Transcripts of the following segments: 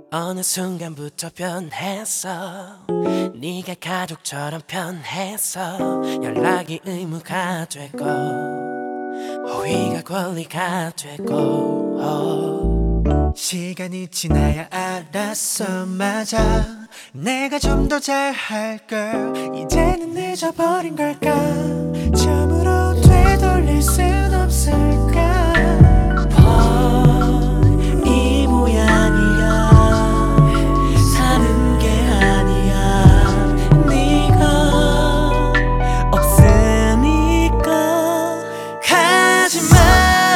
어느 순간부터 변했어. 네가 가족처럼 변했어. 연락이 의무가 되고 호의가 권리가 되고 시간이 지나야 알았어. 맞아, 내가 좀 더 잘할걸. 이제는 늦어버린 걸까. 처음으로 되돌릴 순 없을까. 이 모양이야. 사는 게 아니야. 네가 없으니까. 가지마.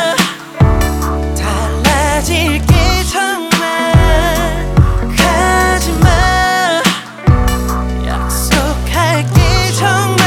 달라질게 정말. 가지마. 약속할게 정말.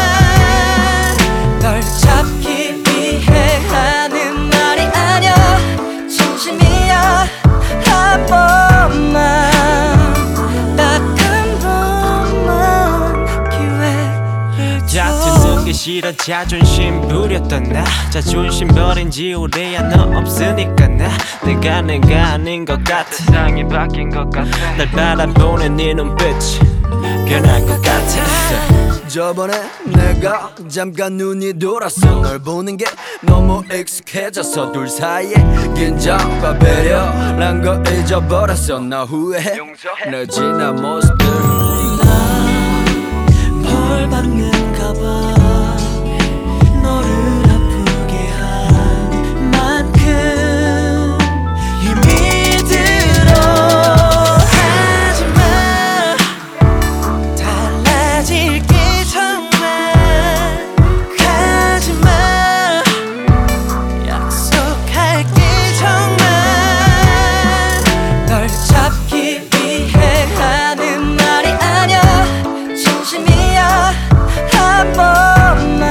널 잡기 위해 하는 말이 아니야. 진심이야. 한 번만, 딱 한 번만 기회를 줘. 다투는 게 싫어. 자존심 부렸던 나. 자존심 버린 지 오래야. 너 없으니까 내가 아닌 것 같아. 세상이 바뀐 것 같아. 날 바라보는 네 눈빛이 변한 것 같아. 저번에 내가 잠깐 눈이 돌았어. 널 보는 게 너무 익숙해져서 둘 사이에 긴장과 배려란 거 잊어버렸어. 나 후회해 너 지난 모습들. 벌 받는가 봐. 너를 아프게 한 만큼 힘이 들어. 하지마. 달라질게 정말. 가지마. 약속할게 정말. 널 잡기 위해 하는 말이 아니야. 진심이야. 한 번만,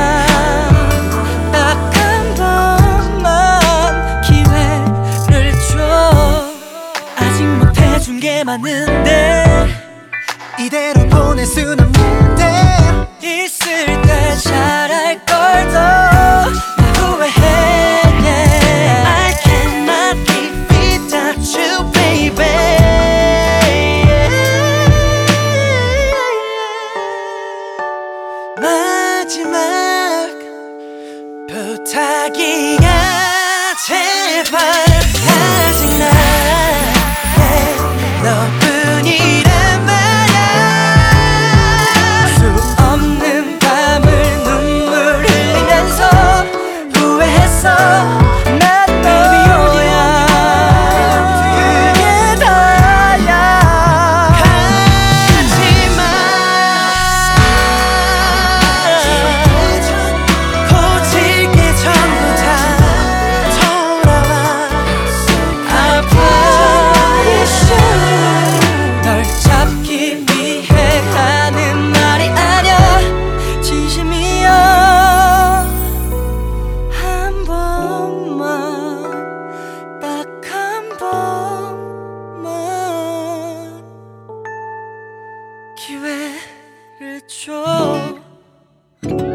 딱 한 번만 기회를 줘. 아직 못해준 게 많은데 이대로 보낼 순 없는데. 있을 때 잘할 걸 더 후회해. I cannot live without you, baby. 마지막 부탁이야. 제발 아직 나의 너뿐이란 말야. 수 없는 밤을 눈물 흘리면서 후회했어. 난 너야. 그게 다야. 하지마. 고칠게 전부 다. 돌아와. I promise you. 널 잡기 위해 하는 말이 아니야. 진심이야. 한 번만, 딱 한 번만 기회를 줘.